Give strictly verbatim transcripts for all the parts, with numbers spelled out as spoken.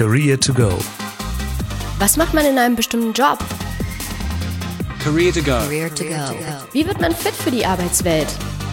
Career to go. Was macht man in einem bestimmten Job? Career to go. Career to go. Wie wird man fit für die Arbeitswelt?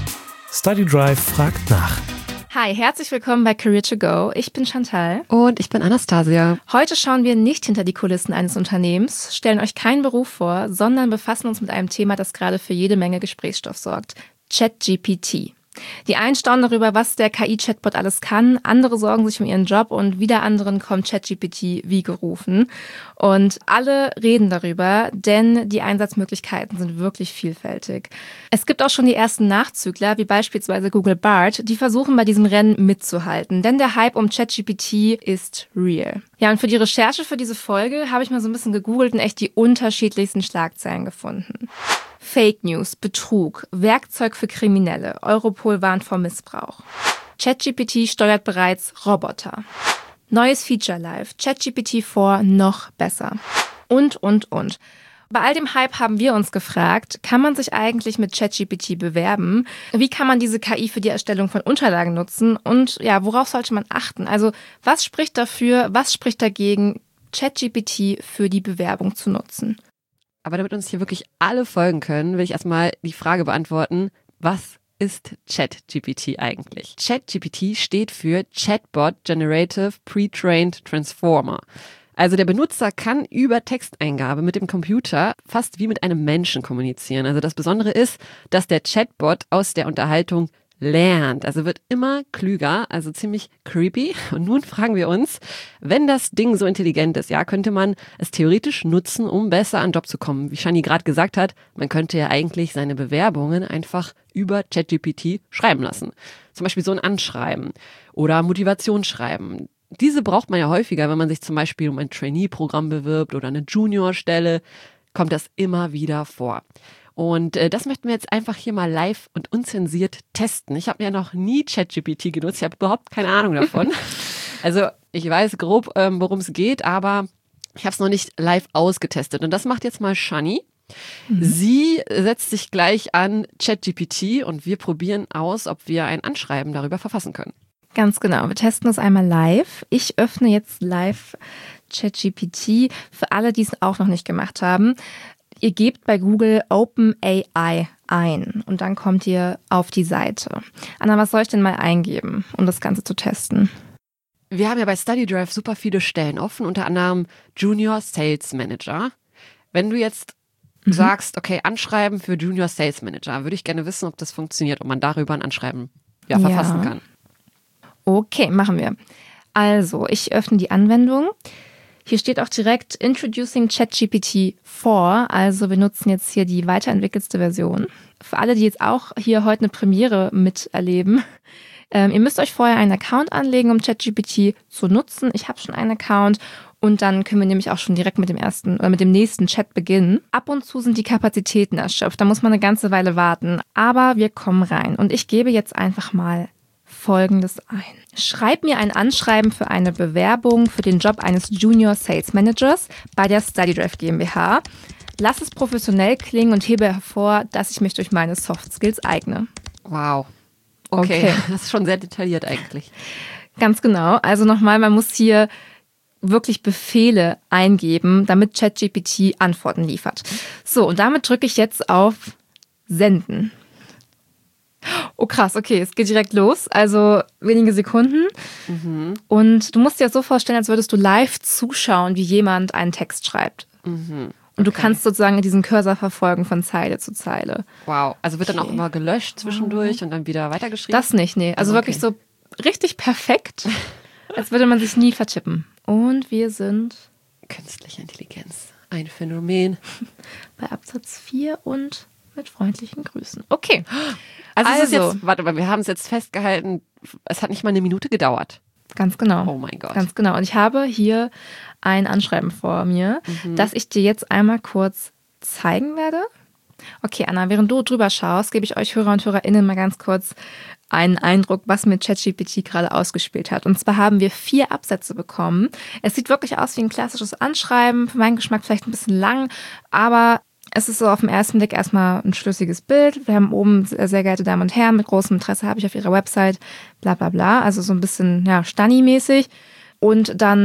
StudyDrive fragt nach. Hi, herzlich willkommen bei Career to go. Ich bin Chantal. Und ich bin Anastasia. Heute schauen wir nicht hinter die Kulissen eines Unternehmens, stellen euch keinen Beruf vor, sondern befassen uns mit einem Thema, das gerade für jede Menge Gesprächsstoff sorgt. ChatGPT. Die einen staunen darüber, was der K I-Chatbot alles kann. Andere sorgen sich um ihren Job und wieder anderen kommt ChatGPT wie gerufen. Und alle reden darüber, denn die Einsatzmöglichkeiten sind wirklich vielfältig. Es gibt auch schon die ersten Nachzügler, wie beispielsweise Google Bard, die versuchen bei diesem Rennen mitzuhalten. Denn der Hype um ChatGPT ist real. Ja, und für die Recherche für diese Folge habe ich mal so ein bisschen gegoogelt und echt die unterschiedlichsten Schlagzeilen gefunden. Fake News, Betrug, Werkzeug für Kriminelle, Europol warnt vor Missbrauch. ChatGPT steuert bereits Roboter. Neues Feature live, ChatGPT vier noch besser. Und, und, und. Bei all dem Hype haben wir uns gefragt, kann man sich eigentlich mit ChatGPT bewerben? Wie kann man diese K I für die Erstellung von Unterlagen nutzen? Und ja, worauf sollte man achten? Also, was spricht dafür, was spricht dagegen, ChatGPT für die Bewerbung zu nutzen? Aber damit uns hier wirklich alle folgen können, will ich erstmal die Frage beantworten, was ist ChatGPT eigentlich? ChatGPT steht für Chatbot Generative Pre-trained Transformer. Also der Benutzer kann über Texteingabe mit dem Computer fast wie mit einem Menschen kommunizieren. Also das Besondere ist, dass der Chatbot aus der Unterhaltung lernt, also wird immer klüger, also ziemlich creepy. Und nun fragen wir uns, wenn das Ding so intelligent ist, ja, könnte man es theoretisch nutzen, um besser an den Job zu kommen. Wie Shani gerade gesagt hat, man könnte ja eigentlich seine Bewerbungen einfach über ChatGPT schreiben lassen. Zum Beispiel so ein Anschreiben oder Motivationsschreiben. Diese braucht man ja häufiger, wenn man sich zum Beispiel um ein Trainee-Programm bewirbt oder eine Juniorstelle, kommt das immer wieder vor. Und äh, das möchten wir jetzt einfach hier mal live und unzensiert testen. Ich habe ja noch nie ChatGPT genutzt, ich habe überhaupt keine Ahnung davon. Also ich weiß grob, ähm, worum es geht, aber ich habe es noch nicht live ausgetestet. Und das macht jetzt mal Shani. Mhm. Sie setzt sich gleich an ChatGPT und wir probieren aus, ob wir ein Anschreiben darüber verfassen können. Ganz genau, wir testen es einmal live. Ich öffne jetzt live ChatGPT für alle, die es auch noch nicht gemacht haben. Ihr gebt bei Google OpenAI ein und dann kommt ihr auf die Seite. Anna, was soll ich denn mal eingeben, um das Ganze zu testen? Wir haben ja bei StudyDrive super viele Stellen offen, unter anderem Junior Sales Manager. Wenn du jetzt mhm. sagst, okay, Anschreiben für Junior Sales Manager, würde ich gerne wissen, ob das funktioniert, ob man darüber ein Anschreiben ja, verfassen ja. kann. Okay, machen wir. Also, ich öffne die Anwendung. Hier steht auch direkt Introducing ChatGPT vier, also wir nutzen jetzt hier die weiterentwickelste Version. Für alle, die jetzt auch hier heute eine Premiere miterleben, ähm, ihr müsst euch vorher einen Account anlegen, um ChatGPT zu nutzen. Ich habe schon einen Account und dann können wir nämlich auch schon direkt mit dem ersten oder mit dem nächsten Chat beginnen. Ab und zu sind die Kapazitäten erschöpft, da muss man eine ganze Weile warten, aber wir kommen rein und ich gebe jetzt einfach mal Folgendes ein. Schreib mir ein Anschreiben für eine Bewerbung für den Job eines Junior Sales Managers bei der StudyDrive GmbH. Lass es professionell klingen und hebe hervor, dass ich mich durch meine Soft Skills eigne. Wow. Okay. okay. Das ist schon sehr detailliert eigentlich. Ganz genau. Also nochmal, man muss hier wirklich Befehle eingeben, damit ChatGPT Antworten liefert. So, und damit drücke ich jetzt auf Senden. Oh krass, okay, es geht direkt los, also wenige Sekunden. Mhm. Und du musst dir das so vorstellen, als würdest du live zuschauen, wie jemand einen Text schreibt. Mhm. Und du okay. kannst sozusagen diesen Cursor verfolgen von Zeile zu Zeile. Wow, also wird okay. dann auch immer gelöscht zwischendurch wow. und dann wieder weitergeschrieben? Das nicht, nee. Also okay. wirklich so richtig perfekt, als würde man sich nie vertippen. Und wir sind... Künstliche Intelligenz, ein Phänomen. Bei Absatz vier und... mit freundlichen Grüßen. Okay. Also, also. Es ist jetzt, warte mal, wir haben es jetzt festgehalten, es hat nicht mal eine Minute gedauert. Ganz genau. Oh mein Gott. Ganz genau. Und ich habe hier ein Anschreiben vor mir, mhm. das ich dir jetzt einmal kurz zeigen werde. Okay, Anna, während du drüber schaust, gebe ich euch Hörer und HörerInnen mal ganz kurz einen Eindruck, was mir ChatGPT gerade ausgespielt hat. Und zwar haben wir vier Absätze bekommen. Es sieht wirklich aus wie ein klassisches Anschreiben, für meinen Geschmack vielleicht ein bisschen lang, aber es ist so auf den ersten Blick erstmal ein schlüssiges Bild. Wir haben oben, sehr geehrte Damen und Herren, mit großem Interesse habe ich auf Ihrer Website, bla bla bla. Also so ein bisschen, ja, Stani-mäßig. Und dann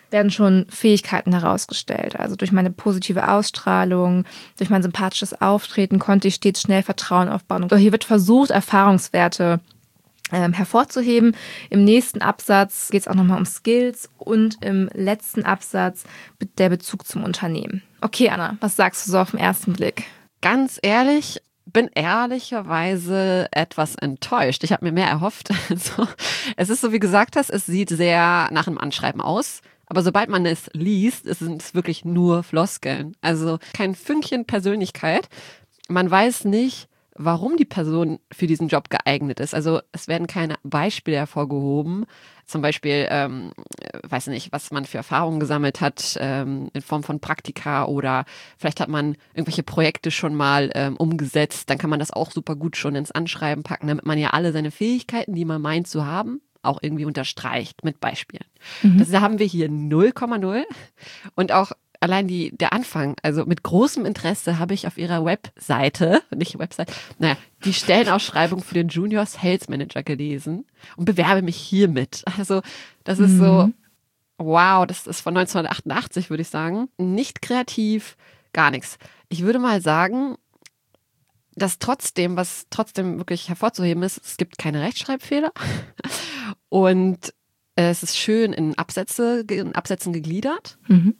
werden schon Fähigkeiten herausgestellt. Also durch meine positive Ausstrahlung, durch mein sympathisches Auftreten konnte ich stets schnell Vertrauen aufbauen. Und hier wird versucht, Erfahrungswerte ähm, hervorzuheben. Im nächsten Absatz geht es auch nochmal um Skills und im letzten Absatz der Bezug zum Unternehmen. Okay, Anna, was sagst du so auf den ersten Blick? Ganz ehrlich, bin ehrlicherweise etwas enttäuscht. Ich habe mir mehr erhofft. Also, es ist so, wie gesagt hast, es sieht sehr nach einem Anschreiben aus. Aber sobald man es liest, sind es wirklich nur Floskeln. Also kein Fünkchen Persönlichkeit. Man weiß nicht, warum die Person für diesen Job geeignet ist. Also es werden keine Beispiele hervorgehoben. Zum Beispiel, ähm, weiß nicht, was man für Erfahrungen gesammelt hat ähm, in Form von Praktika oder vielleicht hat man irgendwelche Projekte schon mal ähm, umgesetzt. Dann kann man das auch super gut schon ins Anschreiben packen, damit man ja alle seine Fähigkeiten, die man meint zu haben, auch irgendwie unterstreicht mit Beispielen. Mhm. Das haben wir hier null Komma null und auch allein die, der Anfang, also mit großem Interesse habe ich auf ihrer Webseite, nicht Website, naja, die Stellenausschreibung für den Junior Sales Manager gelesen und bewerbe mich hiermit. Also das ist mhm. so, wow, das ist von neunzehnhundertachtundachtzig, würde ich sagen. Nicht kreativ, gar nichts. Ich würde mal sagen, dass trotzdem, was trotzdem wirklich hervorzuheben ist, es gibt keine Rechtschreibfehler und es ist schön in Absätze, in Absätzen gegliedert. Mhm.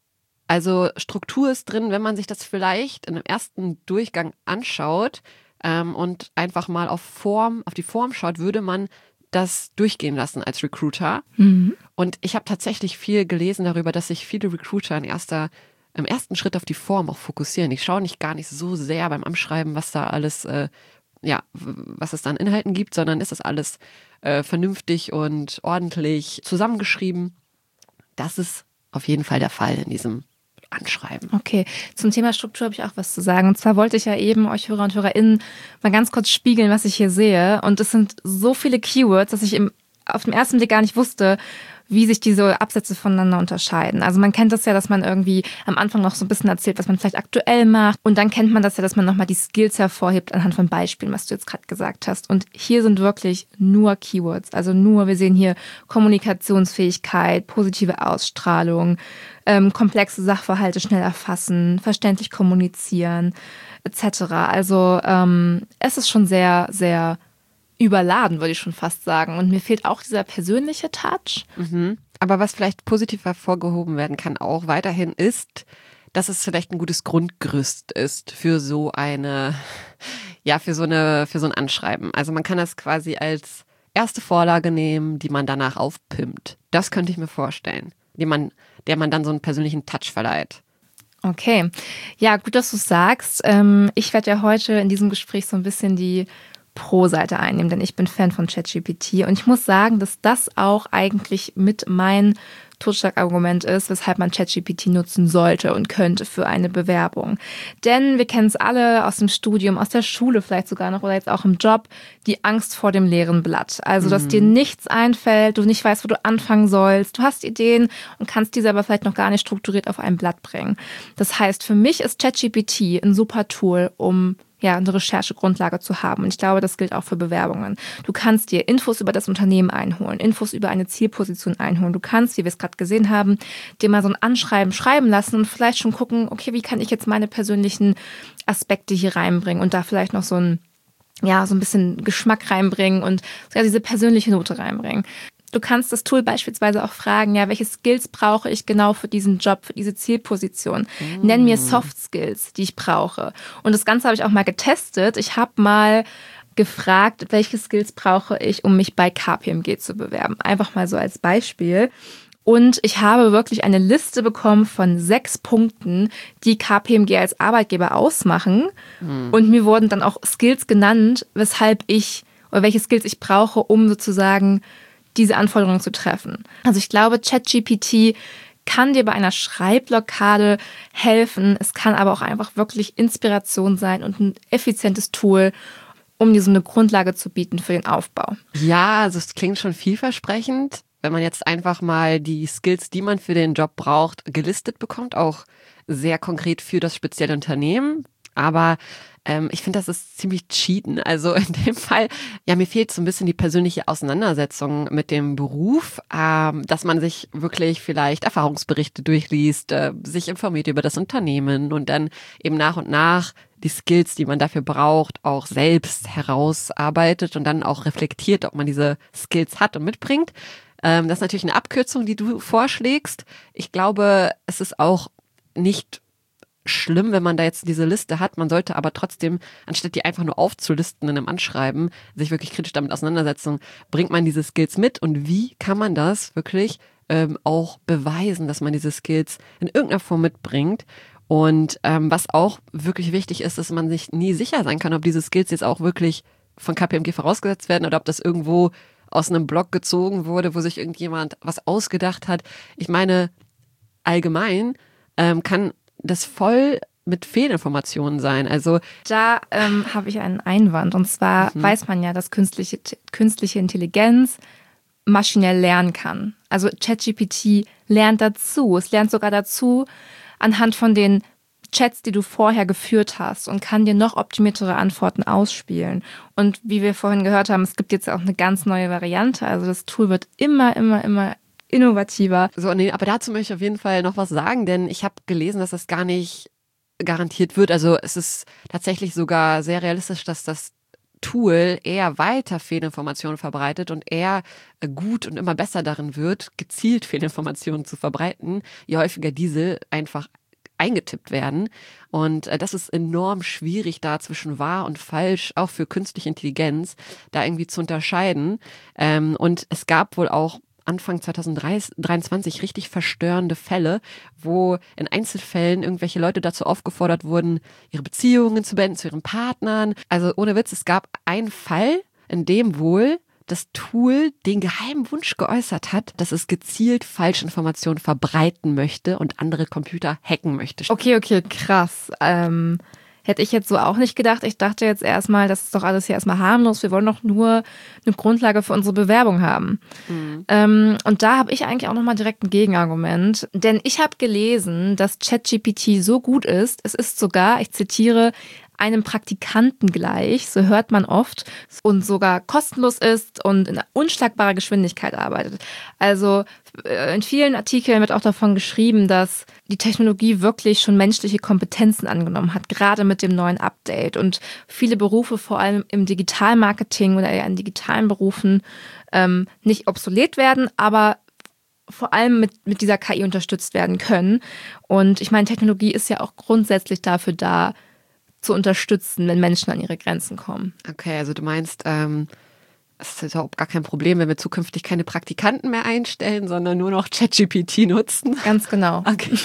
Also Struktur ist drin, wenn man sich das vielleicht in einem ersten Durchgang anschaut ähm, und einfach mal auf Form, auf die Form schaut, würde man das durchgehen lassen als Recruiter. Mhm. Und ich habe tatsächlich viel gelesen darüber, dass sich viele Recruiter in erster im ersten Schritt auf die Form auch fokussieren. Ich schaue nicht gar nicht so sehr beim Anschreiben, was da alles, äh, ja, was es da an Inhalten gibt, sondern ist das alles äh, vernünftig und ordentlich zusammengeschrieben. Das ist auf jeden Fall der Fall in diesem Anschreiben. Okay, zum Thema Struktur habe ich auch was zu sagen. Und zwar wollte ich ja eben euch Hörer und HörerInnen mal ganz kurz spiegeln, was ich hier sehe. Und es sind so viele Keywords, dass ich im, auf den ersten Blick gar nicht wusste, wie sich diese Absätze voneinander unterscheiden. Also man kennt das ja, dass man irgendwie am Anfang noch so ein bisschen erzählt, was man vielleicht aktuell macht. Und dann kennt man das ja, dass man nochmal die Skills hervorhebt anhand von Beispielen, was du jetzt gerade gesagt hast. Und hier sind wirklich nur Keywords. Also nur, wir sehen hier Kommunikationsfähigkeit, positive Ausstrahlung, ähm, komplexe Sachverhalte schnell erfassen, verständlich kommunizieren, et cetera. Also ähm, es ist schon sehr, sehr überladen, würde ich schon fast sagen. Und mir fehlt auch dieser persönliche Touch. Mhm. Aber was vielleicht positiv hervorgehoben werden kann auch weiterhin ist, dass es vielleicht ein gutes Grundgerüst ist für so eine, ja, für so eine, für so ein Anschreiben. Also man kann das quasi als erste Vorlage nehmen, die man danach aufpimpt. Das könnte ich mir vorstellen, die man, der man dann so einen persönlichen Touch verleiht. Okay. Ja, gut, dass du es sagst. Ähm, ich werde ja heute in diesem Gespräch so ein bisschen die Pro-Seite einnehmen, denn ich bin Fan von ChatGPT und ich muss sagen, dass das auch eigentlich mit mein Totschlagargument ist, weshalb man ChatGPT nutzen sollte und könnte für eine Bewerbung. Denn wir kennen es alle aus dem Studium, aus der Schule vielleicht sogar noch oder jetzt auch im Job, die Angst vor dem leeren Blatt. Also, dass mhm. dir nichts einfällt, du nicht weißt, wo du anfangen sollst, du hast Ideen und kannst diese aber vielleicht noch gar nicht strukturiert auf ein Blatt bringen. Das heißt, für mich ist ChatGPT ein super Tool, um ja, eine Recherchegrundlage zu haben. Und ich glaube, das gilt auch für Bewerbungen. Du kannst dir Infos über das Unternehmen einholen, Infos über eine Zielposition einholen. Du kannst, wie wir es gerade gesehen haben, dir mal so ein Anschreiben schreiben lassen und vielleicht schon gucken, okay, wie kann ich jetzt meine persönlichen Aspekte hier reinbringen und da vielleicht noch so ein, ja, so ein bisschen Geschmack reinbringen und sogar diese persönliche Note reinbringen. Du kannst das Tool beispielsweise auch fragen, ja, welche Skills brauche ich genau für diesen Job, für diese Zielposition? Mm. Nenn mir Soft Skills, die ich brauche. Und das Ganze habe ich auch mal getestet. Ich habe mal gefragt, welche Skills brauche ich, um mich bei K P M G zu bewerben. Einfach mal so als Beispiel. Und ich habe wirklich eine Liste bekommen von sechs Punkten, die K P M G als Arbeitgeber ausmachen. Mm. Und mir wurden dann auch Skills genannt, weshalb ich, oder welche Skills ich brauche, um sozusagen diese Anforderungen zu treffen. Also ich glaube, ChatGPT kann dir bei einer Schreibblockade helfen. Es kann aber auch einfach wirklich Inspiration sein und ein effizientes Tool, um dir so eine Grundlage zu bieten für den Aufbau. Ja, also es klingt schon vielversprechend, wenn man jetzt einfach mal die Skills, die man für den Job braucht, gelistet bekommt, auch sehr konkret für das spezielle Unternehmen. Aber ähm, ich finde, das ist ziemlich cheaten. Also in dem Fall, ja, mir fehlt so ein bisschen die persönliche Auseinandersetzung mit dem Beruf, ähm, dass man sich wirklich vielleicht Erfahrungsberichte durchliest, äh, sich informiert über das Unternehmen und dann eben nach und nach die Skills, die man dafür braucht, auch selbst herausarbeitet und dann auch reflektiert, ob man diese Skills hat und mitbringt. Ähm, das ist natürlich eine Abkürzung, die du vorschlägst. Ich glaube, es ist auch nicht schlimm, wenn man da jetzt diese Liste hat. Man sollte aber trotzdem, anstatt die einfach nur aufzulisten in einem Anschreiben, sich wirklich kritisch damit auseinandersetzen, bringt man diese Skills mit und wie kann man das wirklich ähm, auch beweisen, dass man diese Skills in irgendeiner Form mitbringt. Und ähm, was auch wirklich wichtig ist, dass man sich nie sicher sein kann, ob diese Skills jetzt auch wirklich von K P M G vorausgesetzt werden oder ob das irgendwo aus einem Blog gezogen wurde, wo sich irgendjemand was ausgedacht hat. Ich meine, allgemein ähm, kann das voll mit Fehlinformationen sein. Also Da ähm, habe ich einen Einwand. Und zwar mhm. weiß man ja, dass künstliche, künstliche Intelligenz maschinell lernen kann. Also ChatGPT lernt dazu. Es lernt sogar dazu anhand von den Chats, die du vorher geführt hast und kann dir noch optimiertere Antworten ausspielen. Und wie wir vorhin gehört haben, es gibt jetzt auch eine ganz neue Variante. Also das Tool wird immer, immer, immer innovativer. So, nee, aber dazu möchte ich auf jeden Fall noch was sagen, denn ich habe gelesen, dass das gar nicht garantiert wird. Also es ist tatsächlich sogar sehr realistisch, dass das Tool eher weiter Fehlinformationen verbreitet und eher gut und immer besser darin wird, gezielt Fehlinformationen zu verbreiten, je häufiger diese einfach eingetippt werden. Und äh, das ist enorm schwierig, da zwischen wahr und falsch, auch für künstliche Intelligenz, da irgendwie zu unterscheiden. Ähm, und es gab wohl auch Anfang zwanzig dreiundzwanzig richtig verstörende Fälle, wo in Einzelfällen irgendwelche Leute dazu aufgefordert wurden, ihre Beziehungen zu beenden zu ihren Partnern. Also ohne Witz, es gab einen Fall, in dem wohl das Tool den geheimen Wunsch geäußert hat, dass es gezielt Falschinformationen verbreiten möchte und andere Computer hacken möchte. Okay, okay, krass. Ähm, hätte ich jetzt so auch nicht gedacht. Ich dachte jetzt erstmal, das ist doch alles hier erstmal harmlos. Wir wollen doch nur eine Grundlage für unsere Bewerbung haben. Mhm. Ähm, und da habe ich eigentlich auch nochmal direkt ein Gegenargument. Denn ich habe gelesen, dass ChatGPT so gut ist, es ist sogar, ich zitiere, einem Praktikanten gleich, so hört man oft, und sogar kostenlos ist und in unschlagbarer Geschwindigkeit arbeitet. Also in vielen Artikeln wird auch davon geschrieben, dass die Technologie wirklich schon menschliche Kompetenzen angenommen hat, gerade mit dem neuen Update. Und viele Berufe, vor allem im Digitalmarketing oder eher in digitalen Berufen, ähm, nicht obsolet werden, aber vor allem mit, mit dieser K I unterstützt werden können. Und ich meine, Technologie ist ja auch grundsätzlich dafür da, zu unterstützen, wenn Menschen an ihre Grenzen kommen. Okay, also du meinst, ähm, es ist überhaupt gar kein Problem, wenn wir zukünftig keine Praktikanten mehr einstellen, sondern nur noch ChatGPT nutzen? Ganz genau. Okay.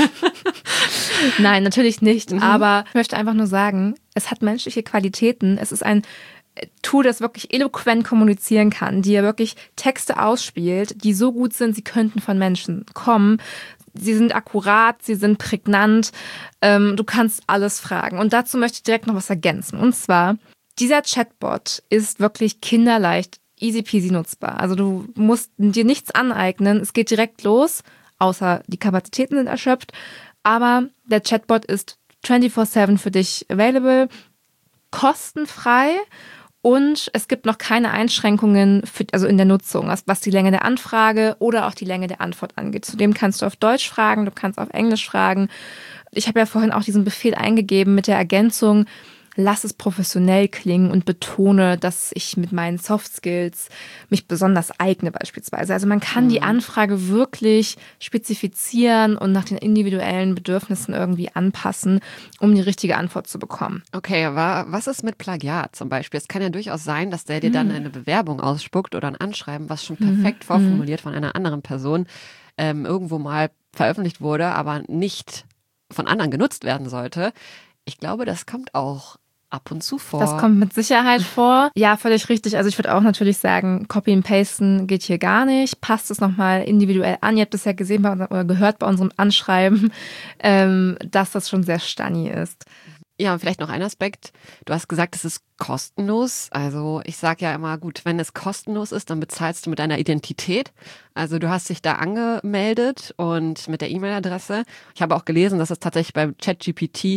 Nein, natürlich nicht. Mhm. Aber ich möchte einfach nur sagen, es hat menschliche Qualitäten. Es ist ein Tool, das wirklich eloquent kommunizieren kann, die ja wirklich Texte ausspielt, die so gut sind, sie könnten von Menschen kommen. Sie sind akkurat, sie sind prägnant, ähm, du kannst alles fragen. Und dazu möchte ich direkt noch was ergänzen. Und zwar, dieser Chatbot ist wirklich kinderleicht, easy peasy nutzbar. Also du musst dir nichts aneignen, es geht direkt los, außer die Kapazitäten sind erschöpft. Aber der Chatbot ist vierundzwanzig sieben für dich available, kostenfrei. Und es gibt noch keine Einschränkungen für, also in der Nutzung, was, was die Länge der Anfrage oder auch die Länge der Antwort angeht. Zudem kannst du auf Deutsch fragen, du kannst auf Englisch fragen. Ich habe ja vorhin auch diesen Befehl eingegeben mit der Ergänzung, lass es professionell klingen und betone, dass ich mit meinen Soft Skills mich besonders eigne beispielsweise. Also man kann mhm. die Anfrage wirklich spezifizieren und nach den individuellen Bedürfnissen irgendwie anpassen, um die richtige Antwort zu bekommen. Okay, aber was ist mit Plagiat zum Beispiel? Es kann ja durchaus sein, dass der dir dann eine Bewerbung ausspuckt oder ein Anschreiben, was schon perfekt mhm. vorformuliert von einer anderen Person ähm, irgendwo mal veröffentlicht wurde, aber nicht von anderen genutzt werden sollte. Ich glaube, das kommt auch ab und zu vor. Das kommt mit Sicherheit vor. Ja, völlig richtig. Also ich würde auch natürlich sagen, Copy and Pasten geht hier gar nicht. Passt es nochmal individuell an. Ihr habt es ja gesehen bei unserem, oder gehört bei unserem Anschreiben, ähm, dass das schon sehr stunny ist. Ja, und vielleicht noch ein Aspekt. Du hast gesagt, es ist kostenlos. Also ich sage ja immer, gut, wenn es kostenlos ist, dann bezahlst du mit deiner Identität. Also du hast dich da angemeldet und mit der E-Mail-Adresse. Ich habe auch gelesen, dass es tatsächlich beim ChatGPT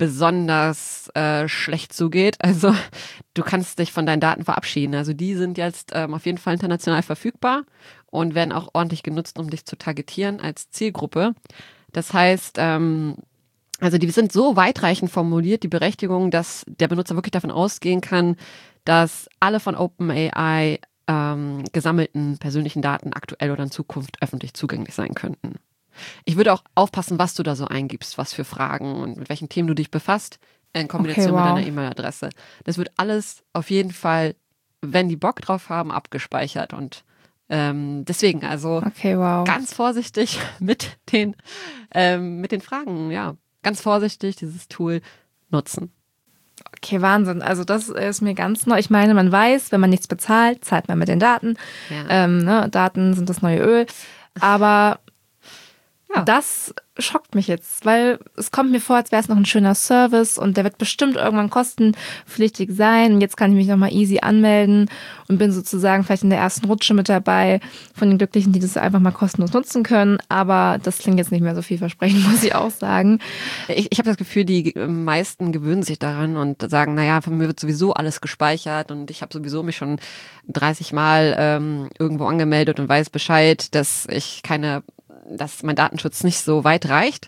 besonders äh, schlecht zugeht. Also du kannst dich von deinen Daten verabschieden. Also die sind jetzt ähm, auf jeden Fall international verfügbar und werden auch ordentlich genutzt, um dich zu targetieren als Zielgruppe. Das heißt, ähm, also die sind so weitreichend formuliert, die Berechtigung, dass der Benutzer wirklich davon ausgehen kann, dass alle von OpenAI ähm, gesammelten persönlichen Daten aktuell oder in Zukunft öffentlich zugänglich sein könnten. Ich würde auch aufpassen, was du da so eingibst, was für Fragen und mit welchen Themen du dich befasst, in Kombination Okay, wow. mit deiner E-Mail-Adresse. Das wird alles auf jeden Fall, wenn die Bock drauf haben, abgespeichert. Und ähm, deswegen, also Okay, wow. ganz vorsichtig mit den, ähm, mit den Fragen, ja. Ganz vorsichtig dieses Tool nutzen. Okay, Wahnsinn. Also das ist mir ganz neu. Ich meine, man weiß, wenn man nichts bezahlt, zahlt man mit den Daten. Ja. Ähm, ne, Daten sind das neue Öl. Aber Ja. das schockt mich jetzt, weil es kommt mir vor, als wäre es noch ein schöner Service und der wird bestimmt irgendwann kostenpflichtig sein. Und jetzt kann ich mich nochmal easy anmelden und bin sozusagen vielleicht in der ersten Rutsche mit dabei von den Glücklichen, die das einfach mal kostenlos nutzen können. Aber das klingt jetzt nicht mehr so vielversprechend, muss ich auch sagen. Ich, ich habe das Gefühl, die meisten gewöhnen sich daran und sagen, naja, von mir wird sowieso alles gespeichert und ich habe sowieso mich schon dreißig Mal ähm, irgendwo angemeldet und weiß Bescheid, dass ich keine dass mein Datenschutz nicht so weit reicht.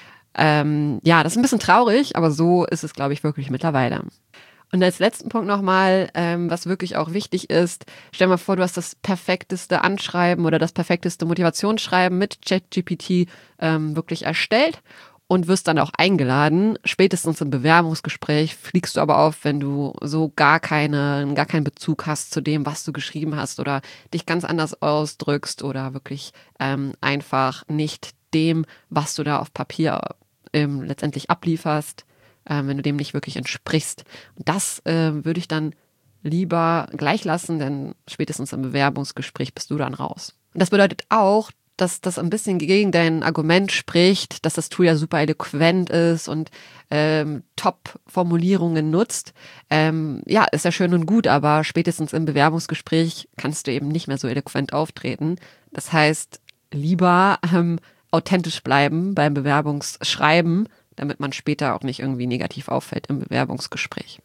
Ähm, ja, das ist ein bisschen traurig, aber so ist es, glaube ich, wirklich mittlerweile. Und als letzten Punkt nochmal, ähm, was wirklich auch wichtig ist, stell dir mal vor, du hast das perfekteste Anschreiben oder das perfekteste Motivationsschreiben mit ChatGPT ähm, wirklich erstellt und wirst dann auch eingeladen. Spätestens im Bewerbungsgespräch fliegst du aber auf, wenn du so gar keine, gar keinen Bezug hast zu dem, was du geschrieben hast oder dich ganz anders ausdrückst oder wirklich ähm, einfach nicht dem, was du da auf Papier ähm, letztendlich ablieferst, ähm, wenn du dem nicht wirklich entsprichst. Und das äh, würde ich dann lieber gleich lassen, denn spätestens im Bewerbungsgespräch bist du dann raus. Und das bedeutet auch, dass das ein bisschen gegen dein Argument spricht, dass das Tool ja super eloquent ist und ähm, Top-Formulierungen nutzt. Ähm, ja, ist ja schön und gut, aber spätestens im Bewerbungsgespräch kannst du eben nicht mehr so eloquent auftreten. Das heißt, lieber ähm, authentisch bleiben beim Bewerbungsschreiben, damit man später auch nicht irgendwie negativ auffällt im Bewerbungsgespräch.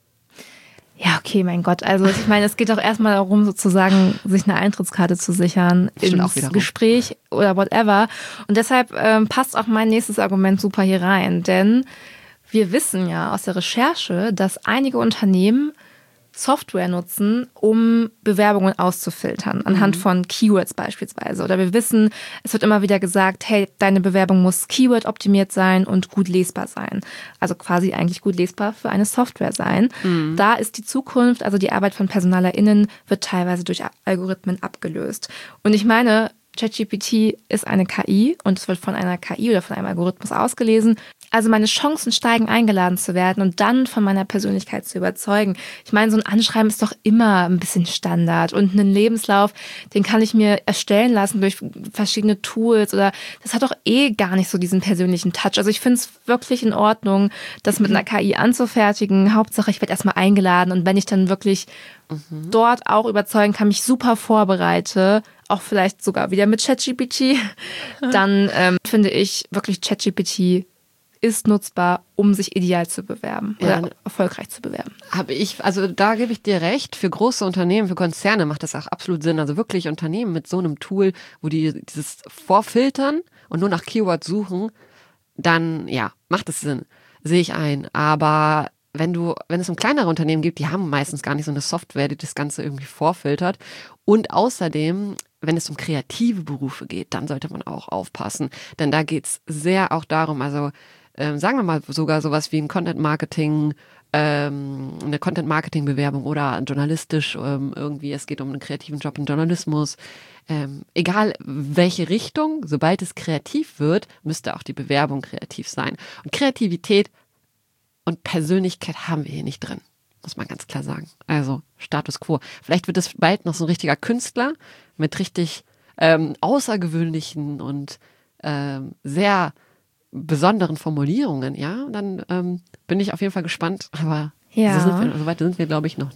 Ja, okay, mein Gott. Also ich meine, es geht doch erstmal darum, sozusagen sich eine Eintrittskarte zu sichern Stimmt auch ins wiederum. Gespräch oder whatever. Und deshalb ähm, passt auch mein nächstes Argument super hier rein. Denn wir wissen ja aus der Recherche, dass einige Unternehmen Software nutzen, um Bewerbungen auszufiltern, anhand von Keywords beispielsweise. Oder wir wissen, es wird immer wieder gesagt, hey, deine Bewerbung muss Keyword-optimiert sein und gut lesbar sein. Also quasi eigentlich gut lesbar für eine Software sein. Mhm. Da ist die Zukunft, also die Arbeit von PersonalerInnen, wird teilweise durch Algorithmen abgelöst. Und ich meine, ChatGPT ist eine K I und es wird von einer K I oder von einem Algorithmus ausgelesen. Also meine Chancen steigen, eingeladen zu werden und dann von meiner Persönlichkeit zu überzeugen. Ich meine, so ein Anschreiben ist doch immer ein bisschen Standard und einen Lebenslauf, den kann ich mir erstellen lassen durch verschiedene Tools oder das hat doch eh gar nicht so diesen persönlichen Touch. Also ich finde es wirklich in Ordnung, das mit einer K I anzufertigen. Hauptsache, ich werde erstmal eingeladen und wenn ich dann wirklich mhm. dort auch überzeugen kann, mich super vorbereite, auch vielleicht sogar wieder mit ChatGPT, dann ähm, finde ich wirklich ChatGPT ist nutzbar, um sich ideal zu bewerben oder ja, erfolgreich zu bewerben. Habe ich, also da gebe ich dir recht, für große Unternehmen, für Konzerne macht das auch absolut Sinn. Also wirklich Unternehmen mit so einem Tool, wo die dieses vorfiltern und nur nach Keywords suchen, dann ja, macht es Sinn, sehe ich ein. Aber wenn du, wenn es um kleinere Unternehmen gibt, die haben meistens gar nicht so eine Software, die das Ganze irgendwie vorfiltert. Und außerdem, wenn es um kreative Berufe geht, dann sollte man auch aufpassen. Denn da geht es sehr auch darum, also ähm, sagen wir mal sogar sowas wie ein Content-Marketing, ähm, eine Content-Marketing-Bewerbung oder journalistisch ähm, irgendwie, es geht um einen kreativen Job im Journalismus. Ähm, egal welche Richtung, sobald es kreativ wird, müsste auch die Bewerbung kreativ sein. Und Kreativität und Persönlichkeit haben wir hier nicht drin, muss man ganz klar sagen. Also Status quo. Vielleicht wird es bald noch so ein richtiger Künstler mit richtig ähm, außergewöhnlichen und ähm, sehr besonderen Formulierungen, ja. Und dann ähm, bin ich auf jeden Fall gespannt, aber ja. so, sind wir, so weit sind wir, glaube ich, noch nicht.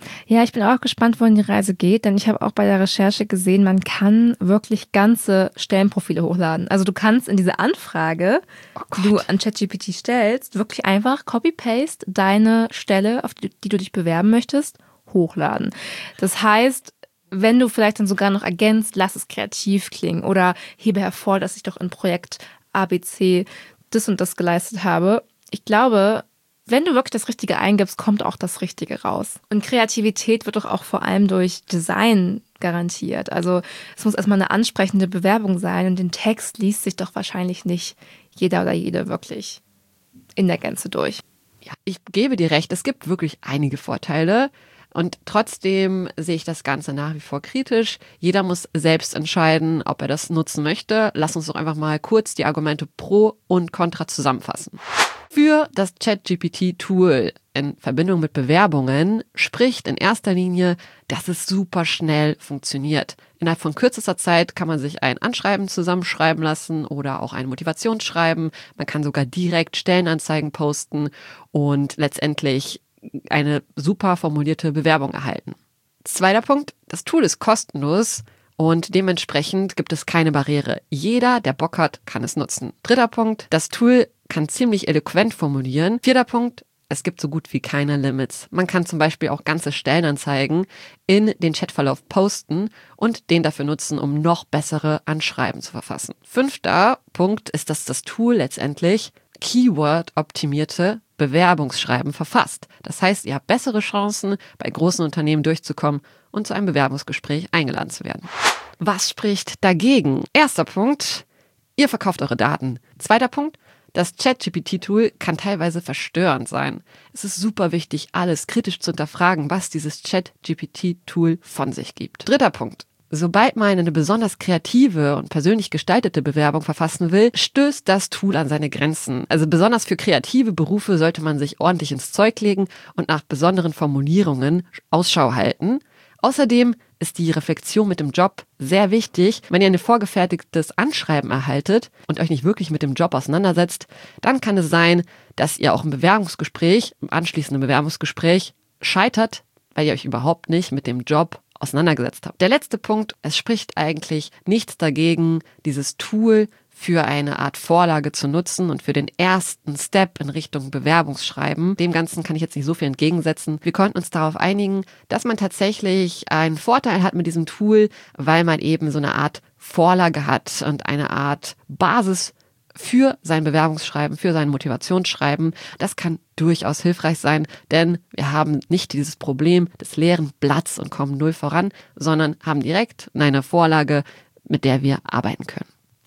Ja, ich bin auch gespannt, wohin die Reise geht, denn ich habe auch bei der Recherche gesehen, man kann wirklich ganze Stellenprofile hochladen. Also du kannst in diese Anfrage, oh die du an ChatGPT stellst, wirklich einfach Copy-Paste deine Stelle, auf die, die du dich bewerben möchtest, hochladen. Das heißt, wenn du vielleicht dann sogar noch ergänzt, lass es kreativ klingen oder hebe hervor, dass ich doch in Projekt A B C das und das geleistet habe. Ich glaube, wenn du wirklich das Richtige eingibst, kommt auch das Richtige raus. Und Kreativität wird doch auch vor allem durch Design garantiert. Also es muss erstmal eine ansprechende Bewerbung sein und den Text liest sich doch wahrscheinlich nicht jeder oder jede wirklich in der Gänze durch. Ja, ich gebe dir recht, es gibt wirklich einige Vorteile. Und trotzdem sehe ich das Ganze nach wie vor kritisch. Jeder muss selbst entscheiden, ob er das nutzen möchte. Lass uns doch einfach mal kurz die Argumente pro und contra zusammenfassen. Für das ChatGPT-Tool in Verbindung mit Bewerbungen spricht in erster Linie, dass es super schnell funktioniert. Innerhalb von kürzester Zeit kann man sich ein Anschreiben zusammenschreiben lassen oder auch ein Motivationsschreiben. Man kann sogar direkt Stellenanzeigen posten und letztendlich eine super formulierte Bewerbung erhalten. Zweiter Punkt, das Tool ist kostenlos und dementsprechend gibt es keine Barriere. Jeder, der Bock hat, kann es nutzen. Dritter Punkt, das Tool kann ziemlich eloquent formulieren. Vierter Punkt, es gibt so gut wie keine Limits. Man kann zum Beispiel auch ganze Stellenanzeigen in den Chatverlauf posten und den dafür nutzen, um noch bessere Anschreiben zu verfassen. Fünfter Punkt ist, dass das Tool letztendlich Keyword-optimierte Bewerbungsschreiben verfasst. Das heißt, ihr habt bessere Chancen, bei großen Unternehmen durchzukommen und zu einem Bewerbungsgespräch eingeladen zu werden. Was spricht dagegen? Erster Punkt, ihr verkauft eure Daten. Zweiter Punkt, das ChatGPT-Tool kann teilweise verstörend sein. Es ist super wichtig, alles kritisch zu hinterfragen, was dieses ChatGPT-Tool von sich gibt. Dritter Punkt. Sobald man eine besonders kreative und persönlich gestaltete Bewerbung verfassen will, stößt das Tool an seine Grenzen. Also besonders für kreative Berufe sollte man sich ordentlich ins Zeug legen und nach besonderen Formulierungen Ausschau halten. Außerdem ist die Reflexion mit dem Job sehr wichtig. Wenn ihr ein vorgefertigtes Anschreiben erhaltet und euch nicht wirklich mit dem Job auseinandersetzt, dann kann es sein, dass ihr auch im Bewerbungsgespräch, im anschließenden Bewerbungsgespräch scheitert, weil ihr euch überhaupt nicht mit dem Job auseinandergesetzt habt. Der letzte Punkt, es spricht eigentlich nichts dagegen, dieses Tool für eine Art Vorlage zu nutzen und für den ersten Step in Richtung Bewerbungsschreiben. Dem Ganzen kann ich jetzt nicht so viel entgegensetzen. Wir konnten uns darauf einigen, dass man tatsächlich einen Vorteil hat mit diesem Tool, weil man eben so eine Art Vorlage hat und eine Art Basis für sein Bewerbungsschreiben, für sein Motivationsschreiben. Das kann durchaus hilfreich sein, denn wir haben nicht dieses Problem des leeren Blatts und kommen null voran, sondern haben direkt eine Vorlage, mit der wir arbeiten können.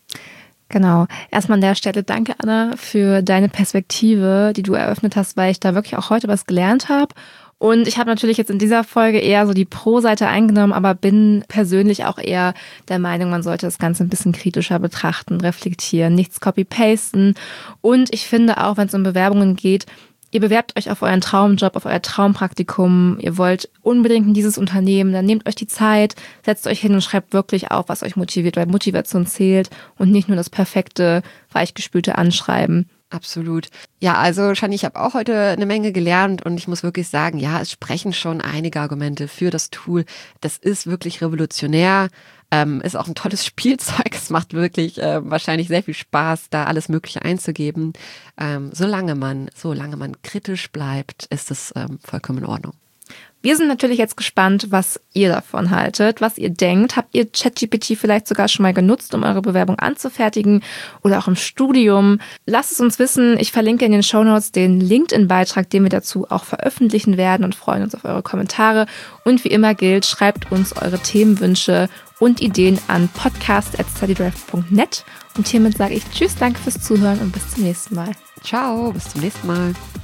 Genau. Erstmal an der Stelle danke, Anna, für deine Perspektive, die du eröffnet hast, weil ich da wirklich auch heute was gelernt habe. Und ich habe natürlich jetzt in dieser Folge eher so die Pro-Seite eingenommen, aber bin persönlich auch eher der Meinung, man sollte das Ganze ein bisschen kritischer betrachten, reflektieren, nichts copy-pasten. Und ich finde auch, wenn es um Bewerbungen geht, ihr bewerbt euch auf euren Traumjob, auf euer Traumpraktikum, ihr wollt unbedingt in dieses Unternehmen, dann nehmt euch die Zeit, setzt euch hin und schreibt wirklich auf, was euch motiviert, weil Motivation zählt und nicht nur das perfekte, weichgespülte Anschreiben. Absolut. Ja, also Shani, ich habe auch heute eine Menge gelernt und ich muss wirklich sagen, ja, es sprechen schon einige Argumente für das Tool. Das ist wirklich revolutionär, ähm, ist auch ein tolles Spielzeug. Es macht wirklich äh, wahrscheinlich sehr viel Spaß, da alles Mögliche einzugeben. Ähm, solange man, solange man kritisch bleibt, ist es ähm, vollkommen in Ordnung. Wir sind natürlich jetzt gespannt, was ihr davon haltet, was ihr denkt. Habt ihr ChatGPT vielleicht sogar schon mal genutzt, um eure Bewerbung anzufertigen oder auch im Studium? Lasst es uns wissen. Ich verlinke in den Shownotes den LinkedIn-Beitrag, den wir dazu auch veröffentlichen werden und freuen uns auf eure Kommentare. Und wie immer gilt, schreibt uns eure Themenwünsche und Ideen an podcast at studydrive punkt net. Und hiermit sage ich Tschüss, danke fürs Zuhören und bis zum nächsten Mal. Ciao, bis zum nächsten Mal.